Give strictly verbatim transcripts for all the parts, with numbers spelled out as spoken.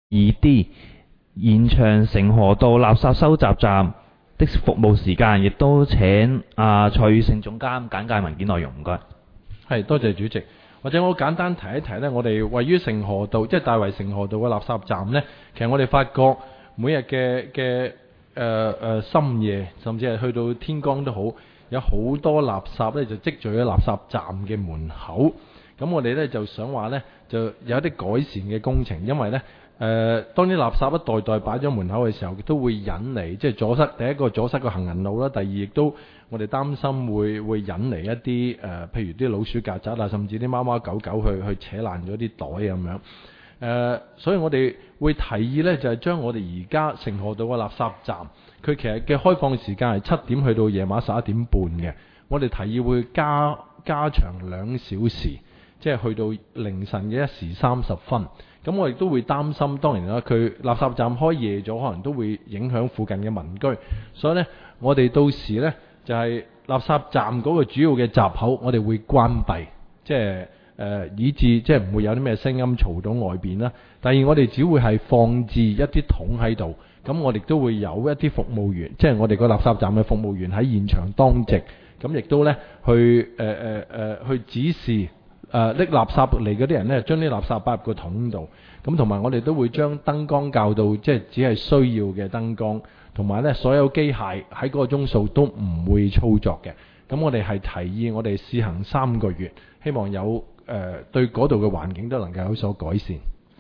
二 D 延長城河道垃圾收集站的服務時間，亦都請阿蔡宇勝總監簡介文件內容，唔該。 係，多謝主席。或者我簡單提一提呢，我哋位於城河道，即係大圍城河道嘅垃圾站呢，其實我哋發覺每日嘅嘅誒誒深夜，甚至係去到天光都好，有好多垃圾呢就積聚喺垃圾站嘅門口。咁我哋呢就想話呢，就有一啲改善嘅工程，因為呢，誒、呃、當啲垃圾一袋袋擺咗門口嘅時候，都會引嚟即係阻塞。第一個阻塞個行人路啦，第二亦都我哋擔心會會引嚟一啲誒、呃，譬如啲老鼠、曱甴啊，甚至啲貓貓狗狗去去扯爛咗啲袋咁樣。誒、呃，所以我哋會提議呢，就係、是、將我哋而家城河道嘅垃圾站，佢其實嘅開放時間係七點去到夜晚十一點半嘅。我哋提議會加加長兩小時。即係去到凌晨嘅一時三十分，咁我亦都會擔心，當然啦，佢垃圾站開夜咗，可能都會影響附近嘅民居，所以呢，我哋到時呢，就係、是、垃圾站嗰個主要嘅閘口，我哋會關閉，即係誒、呃、以致即係唔會有啲咩聲音嘈到外邊啦。第二，我哋只會係放置一啲桶喺度，咁我哋都會有一啲服務員，即係我哋個垃圾站嘅服務員喺現場當值，咁亦都呢，去誒誒誒去指示。誒拎、呃、垃圾嚟嗰啲人呢，將啲垃圾擺入個桶度。咁同埋我哋都會將燈光校到，即係只係需要嘅燈光。同埋呢，所有機械喺嗰個鐘數都唔會操作嘅。咁我哋係提議我哋試行三個月，希望有誒、呃、對嗰度嘅環境都能夠有所改善。誒、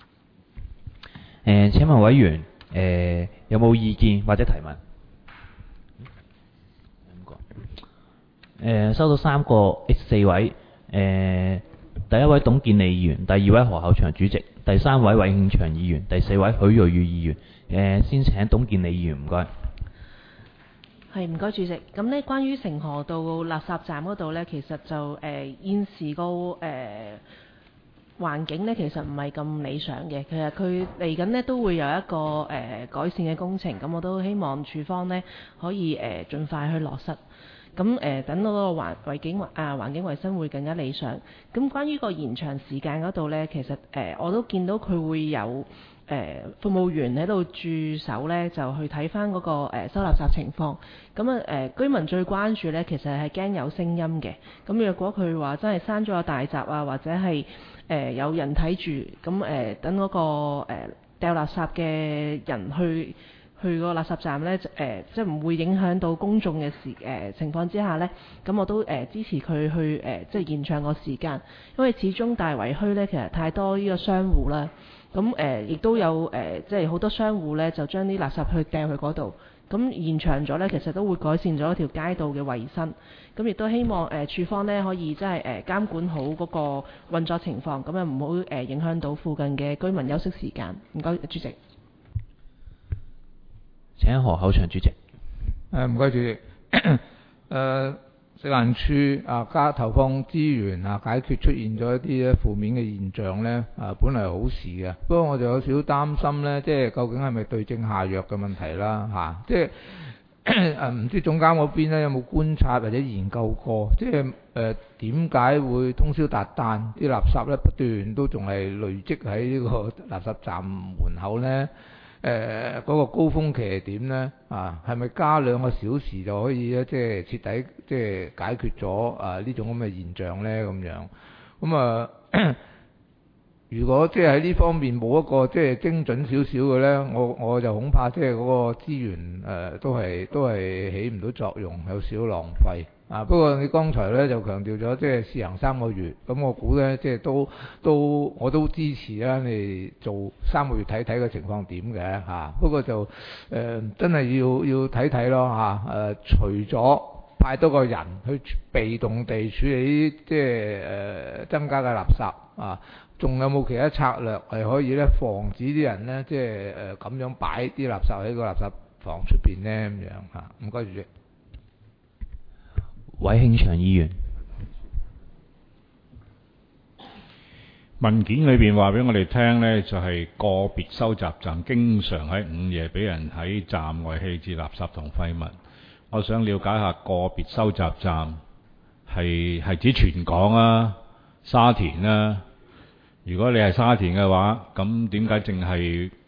呃，請問委員誒、呃、有冇意見或者提問？誒、呃，收到三個 H 四位誒。呃第一位董建利議員，第二位何厚祥主席，第三位韋慶祥議員，第四位許瑞宇議員。誒、呃，先請董建利議員，唔該。 係，唔該主席。咁呢，關於城河道垃圾站嗰度呢，其實就誒、呃、現時個誒、呃、環境呢，其實唔係咁理想嘅。其實佢嚟緊呢都會有一個誒、呃、改善嘅工程，咁我都希望處方呢可以誒、呃、盡快去落實。咁誒、呃、等到嗰個環環境啊環境衞生會更加理想。咁關於個延長時間嗰度呢，其實誒、呃、我都見到佢會有誒、呃、服務員喺度駐守呢，就去睇翻嗰個、呃、收垃圾情況。咁啊誒居民最關注呢，其實係驚有聲音嘅。咁若果佢話真係閂咗個大閘啊，或者係誒、呃、有人睇住，咁誒、呃、等嗰、嗰個掉、呃、垃圾嘅人去。去個垃圾站呢，誒、呃、即係唔會影響到公眾嘅時誒、呃、情況之下呢，咁我都誒、呃、支持佢去誒、呃、即係延長個時間，因為始終大圍區呢，其實太多呢個商戶啦，咁誒亦都有誒、呃、即係好多商戶呢，就將啲垃圾去掟去嗰度，咁延長咗呢，其實都會改善咗條街道嘅衞生，咁亦都希望誒、呃、處方呢，可以即係誒監管好嗰個運作情況，咁啊唔好誒影響到附近嘅居民休息時間。唔該，主席。 請何厚祥主席。 誒唔該主席。誒食環署啊加投放資源啊，解決出現咗一啲咧負面嘅現象咧，啊本嚟係好事嘅。不過我就有少少擔心咧，即係究竟係咪對症下藥嘅問題啦嚇、啊？即係誒唔知總監嗰邊咧有冇觀察或者研究過，即係誒點解會通宵達旦啲垃圾咧不斷都仲係累積喺呢個垃圾站門口咧？誒嗰、呃那個高峰期係點呢？啊，係咪加兩個小時就可以咧？即係徹底即係解決咗啊呢種咁嘅現象呢？咁樣咁啊，如果即係喺呢方面冇一個即係精準少少嘅呢，我我就恐怕即係嗰個資源誒、呃、都係都係起唔到作用，有少少浪費。啊！不過你剛才咧就強調咗，即係試行三個月，咁我估咧即係都都我都支持啦。你做三個月睇睇個情況點嘅嚇。不過就誒、呃、真係要要睇睇咯嚇。誒、啊、除咗派多個人去被動地處理即係誒、呃、增加嘅垃圾啊，仲有冇其他策略係可以咧防止啲人咧即係誒咁樣擺啲垃圾喺個垃圾房出邊咧咁樣嚇？唔該主席。 韋慶祥議員， 文件裏邊話俾我哋聽呢，就係、是、個別收集站經常喺午夜俾人喺站外棄置垃圾同廢物。我想了解下個別收集站係係指全港啊、沙田啊？如果你係沙田嘅話，咁點解淨係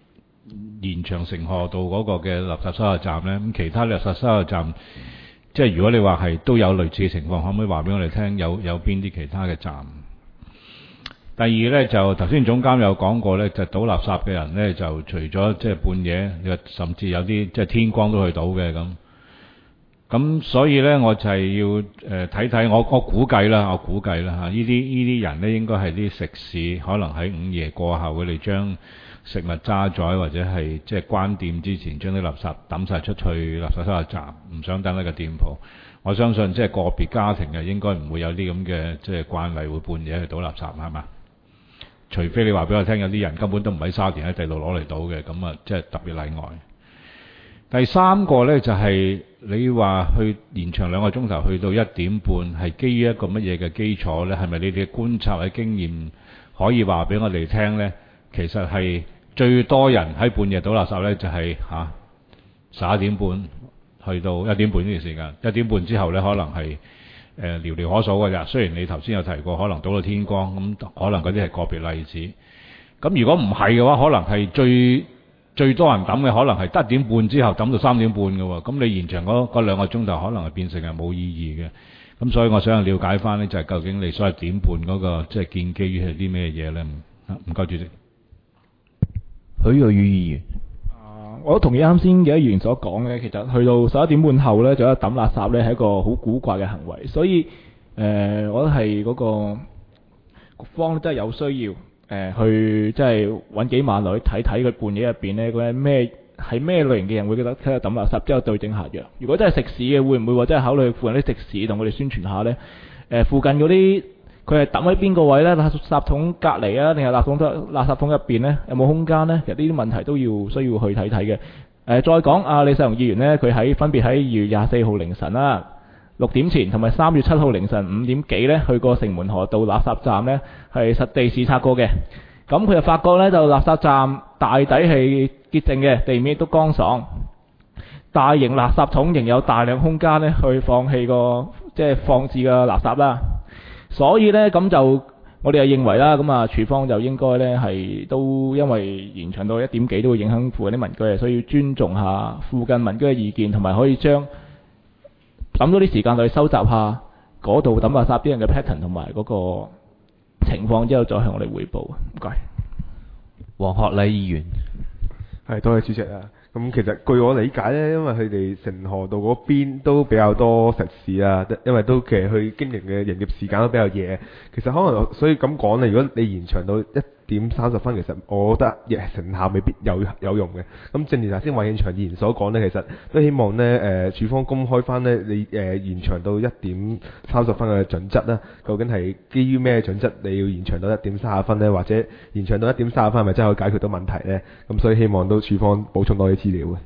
延長城河道嗰個嘅垃圾收集站呢？咁其他垃圾收集站，即係如果你話係都有類似嘅情況，可唔可以話俾我哋聽有有邊啲其他嘅站？第二呢，就頭先總監有講過呢，就倒垃圾嘅人呢，就除咗即係半夜，甚至有啲即係天光都去倒嘅咁。咁所以呢，我就係要誒睇睇，我我估計啦，我估計啦嚇，呢啲呢啲人呢，應該係啲食肆，可能喺午夜過後，佢哋將食物揸載或者係即係關店之前，將啲垃圾抌晒出去垃圾收集站，唔想等喺個店鋪。我相信即係個別家庭嘅應該唔會有啲咁嘅即係慣例，會半夜去倒垃圾係嘛？除非你話俾我聽，有啲人根本都唔喺沙田喺第度攞嚟倒嘅，咁啊即係特別例外。第三個呢，就係、是、你話去延長兩個鐘頭去到一點半，係基於一個乜嘢嘅基礎呢？係咪你哋嘅觀察嘅經驗可以話俾我哋聽呢？其實係最多人喺半夜倒垃圾呢，就係嚇十一點半去到一點半呢段時間。一點半之後呢，可能係誒寥寥可數㗎咋。雖然你頭先有提過，可能倒到天光，咁可能嗰啲係個別例子。咁如果唔係嘅話，可能係最最多人抌嘅，可能係一點半之後抌到三點半嘅喎。咁你延長嗰嗰兩個鐘頭，可能係變成係冇意義嘅。咁所以我想了解翻呢，就係、是、究竟你所謂點半嗰、那個即係、就是、建基於係啲咩嘢呢？唔該主席。 許瑞宇議員， 啊，我都同意啱先嘅議員所講嘅，其實去到十一點半後呢，就有抌垃圾呢係一個好古怪嘅行為，所以誒、呃，我覺得係嗰個局方真係有需要誒、呃、去即係揾幾萬落去睇睇佢半夜入邊呢嗰啲咩係咩類型嘅人會覺得喺度抌垃圾之後對症下藥。如果真係食肆嘅，會唔會話真係考慮附近啲食肆同佢哋宣傳下呢？誒、呃，附近嗰啲。佢係抌喺邊個位呢？垃圾桶隔離啊，定係垃圾桶垃圾桶入邊呢？有冇空間呢？其實呢啲問題都要需要去睇睇嘅。誒、呃，再講啊，李世雄議員呢，佢喺分別喺二月廿四號凌晨啦六點前，同埋三月七號凌晨五點幾呢，去過城門河道垃圾站呢，係實地視察過嘅。咁佢就發覺呢，就垃圾站大抵係潔淨嘅，地面都乾爽，大型垃圾桶仍有大量空間呢，去放棄個即係放置嘅垃圾啦。所以呢，咁就我哋就認為啦，咁啊，處方就應該呢係都因為延長到一點幾都會影響附近啲民居嘅，所以要尊重下附近民居嘅意見，同埋可以將抌多啲時間去收集下嗰度抌垃圾啲人嘅 pattern 同埋嗰個情況之後，再向我哋匯報。唔該。 黃學禮議員， 係多謝主席啊。咁其實據我理解呢，因為佢哋城河道嗰邊都比較多食肆啊，因為都其實佢經營嘅營業時間都比較夜。其實可能所以咁講呢，如果你延長到一點三十分，其實我覺得亦成效未必有有用嘅。咁正如頭先韋慶祥議員所講呢，其實都希望呢誒、呃、處方公開翻呢，你誒、呃、延長到一點三十分嘅準則啦，究竟係基於咩準則你要延長到一點三十分呢？或者延長到一點三十分係咪真係可以解決到問題呢？咁所以希望都處方補充多啲資料嘅。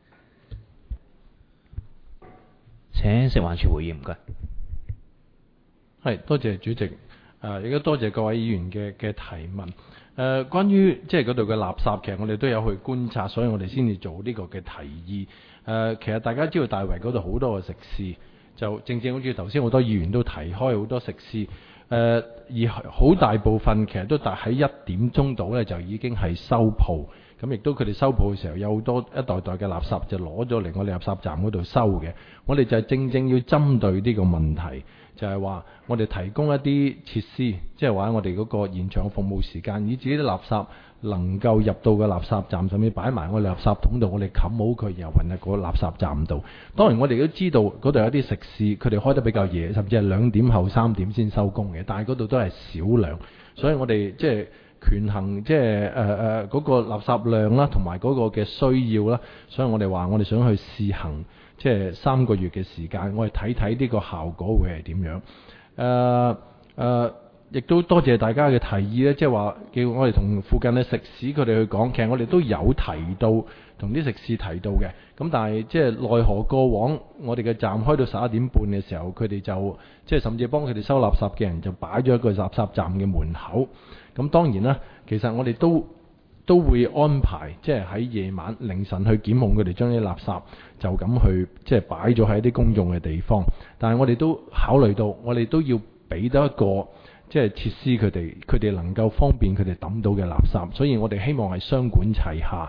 請食環署回應，唔該。 係，多謝主席。誒，亦都多謝各位議員嘅嘅提問。誒、呃，關於即係嗰度嘅垃圾，其實我哋都有去觀察，所以我哋先至做呢個嘅提議。誒、呃，其實大家知道大圍嗰度好多嘅食肆，就正正好似頭先好多議員都提開好多食肆。誒、呃，而好大部分其實都大喺一點鐘度咧，就已經係收鋪。咁亦都佢哋收鋪嘅時候，有好多一袋袋嘅垃圾就攞咗嚟我哋垃圾站嗰度收嘅。我哋就係正正要針對呢個問題。就係話，我哋提供一啲設施，即係話我哋嗰個現場服務時間，以至啲垃圾能夠入到個垃圾站，甚至擺埋我哋垃圾桶度，我哋冚好佢，然後運入個垃圾站度。當然我哋都知道嗰度有啲食肆，佢哋開得比較夜，甚至係兩點後三點先收工嘅，但係嗰度都係少量，所以我哋即係權衡即係誒誒嗰個垃圾量啦，同埋嗰個嘅需要啦，所以我哋話我哋想去試行。即係三個月嘅時間，我哋睇睇呢個效果會係點樣？誒、呃、誒，亦、呃、都多謝大家嘅提議咧，即係話叫我哋同附近嘅食肆佢哋去講，其實我哋都有提到同啲食肆提到嘅。咁但係即係奈何過往我哋嘅站開到十一點半嘅時候，佢哋就即係甚至幫佢哋收垃圾嘅人就擺咗一個垃圾站嘅門口。咁當然啦，其實我哋都都會安排，即係喺夜晚凌晨去檢控佢哋將啲垃圾就咁去即係擺咗喺啲公眾嘅地方。但係我哋都考慮到，我哋都要俾到一個即係設施佢哋，佢哋能夠方便佢哋抌到嘅垃圾。所以我哋希望係雙管齊下，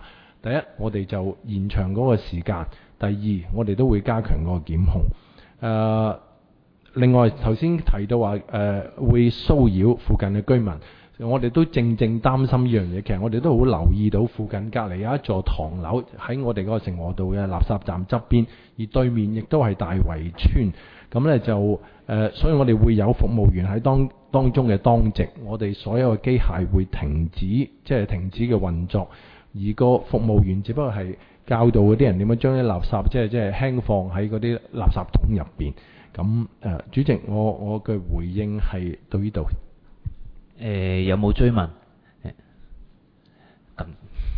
第一，我哋就延長嗰個時間；第二，我哋都會加強嗰個檢控。誒、呃，另外頭先提到話誒、呃、會騷擾附近嘅居民。我哋都正正擔心呢樣嘢，其實我哋都好留意到附近隔離有一座唐樓喺我哋嗰個成和道嘅垃圾站側邊，而對面亦都係大圍村。咁呢就誒、呃，所以我哋會有服務員喺當當中嘅當值，我哋所有嘅機械會停止，即係停止嘅運作，而個服務員只不過係教導嗰啲人點樣將啲垃圾即係即係輕放喺嗰啲垃圾桶入邊。咁誒、呃，主席，我我嘅回應係到呢度。 誒、呃、有冇追問？咁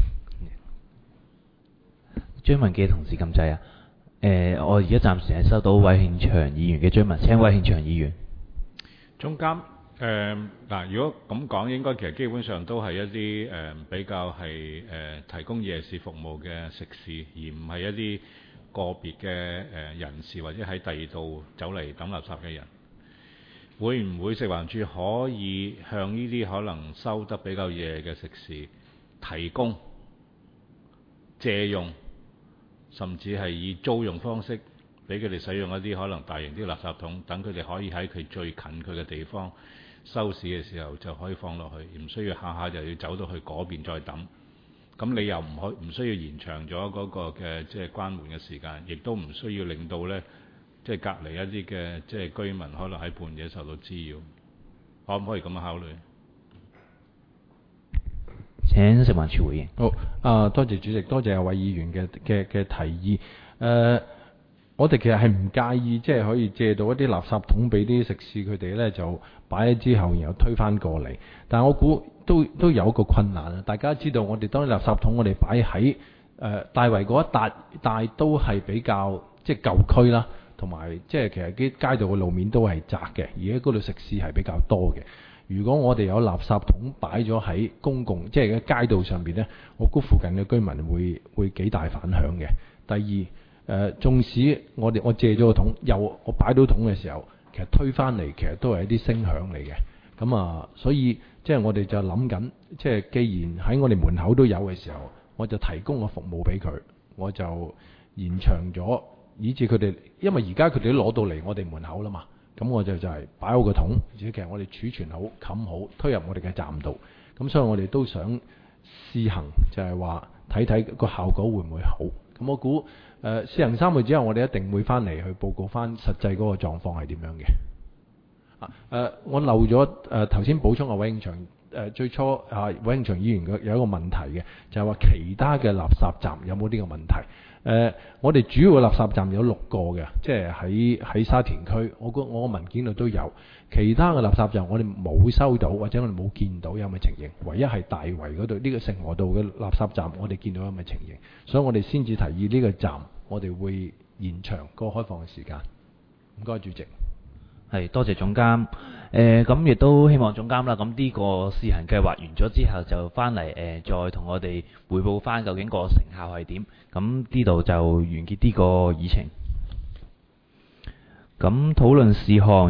追問嘅同事撳掣啊！誒、呃，我而家暫時係收到韋慶祥議員嘅追問，請韋慶祥議員。 總監誒嗱，如果咁講，應該其實基本上都係一啲誒、呃、比較係誒、呃、提供夜市服務嘅食肆，而唔係一啲個別嘅誒、呃、人士或者喺第二度走嚟抌垃圾嘅人。會唔會食環署可以向呢啲可能收得比較夜嘅食肆提供借用，甚至係以租用方式俾佢哋使用一啲可能大型啲垃圾桶，等佢哋可以喺佢最近佢嘅地方收市嘅時候就可以放落去，唔需要下下就要走到去嗰邊再抌。咁你又唔可唔需要延長咗嗰個嘅即係關門嘅時間，亦都唔需要令到呢。即係隔離一啲嘅即係居民可能喺半夜受到滋擾，可唔可以咁樣考慮？ 請食環署回應。 好，啊多謝主席，多謝阿韋議員嘅嘅嘅提議。誒、呃，我哋其實係唔介意，即係可以借到一啲垃圾桶俾啲食肆，佢哋咧就擺咗之後，然後推返過嚟。但係我估都都有一個困難啊！大家知道，我哋當啲垃圾桶我哋擺喺誒大圍嗰一笪，但都係比較即係舊區啦。同埋即係其實啲街道嘅路面都係窄嘅，而喺嗰度食肆係比較多嘅。如果我哋有垃圾桶擺咗喺公共即係嘅街道上邊呢，我估附近嘅居民會會幾大反響嘅。第二誒、呃，縱使我哋我借咗個桶，又我擺到桶嘅時候，其實推返嚟其實都係一啲聲響嚟嘅。咁啊，所以即係我哋就諗緊，即係既然喺我哋門口都有嘅時候，我就提供個服務俾佢，我就延長咗。以至佢哋，因為而家佢哋都攞到嚟我哋門口啦嘛，咁我就就係擺好個桶，而且其實我哋儲存好、冚好，推入我哋嘅站度。咁所以我哋都想試行，就係話睇睇個效果會唔會好。咁我估誒、呃、試行三個月之後，我哋一定會翻嚟去報告翻實際嗰個狀況係點樣嘅。啊誒、呃，我漏咗誒頭先補充阿韋慶祥誒最初啊韋慶祥議員嘅有一個問題嘅，就係、是、話其他嘅垃圾站有冇呢個問題？誒、呃，我哋主要嘅垃圾站有六個嘅，即係喺喺沙田區，我個我個文件度都有。其他嘅垃圾站我哋冇收到，或者我哋冇見到有咁嘅情形。唯一係大圍嗰度呢個成和道嘅垃圾站，我哋見到有咁嘅情形，所以我哋先至提議呢個站，我哋會延長個開放嘅時間。唔該，主席。 係，多謝總監。誒咁亦都希望總監啦，咁呢個試行計劃完咗之後，就翻嚟誒再同我哋匯報翻究竟個成效係點。咁呢度就完結呢個議程。咁討論事項。